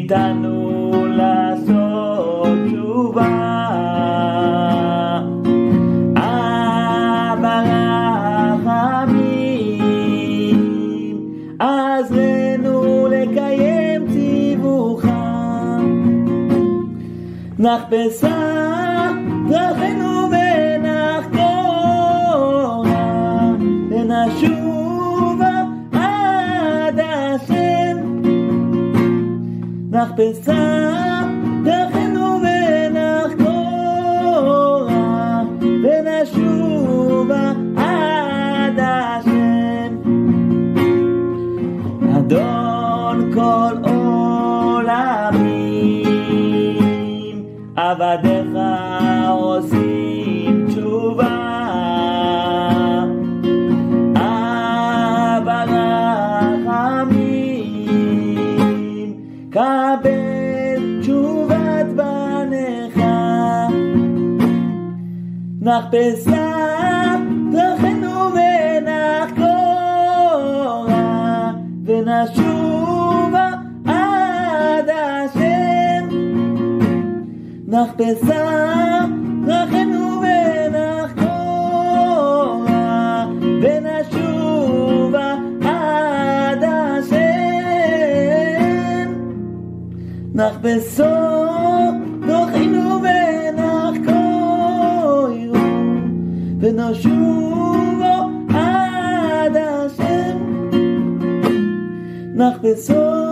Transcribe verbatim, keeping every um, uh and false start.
איתנו לעשות תשובה. אבא רחמים, עזרנו לקיים ציווך. נחפשה דרכנו ונחקורה, ונשובה עד השם. נחפשה דרכנו ונחקורה, ונשובה עד השם. אדון כל עולמים, עבדיך עושים תשובה. אבא רחמים, קבל תשובת בניך. נחפשה דרכנו ונחקורה, ונשובה עד השם. נחפשה דרכנו ונחקורה, ונשובה עד השם. נחפשו דרכנו ונחקורה, ונשובו עד השם. נחפשו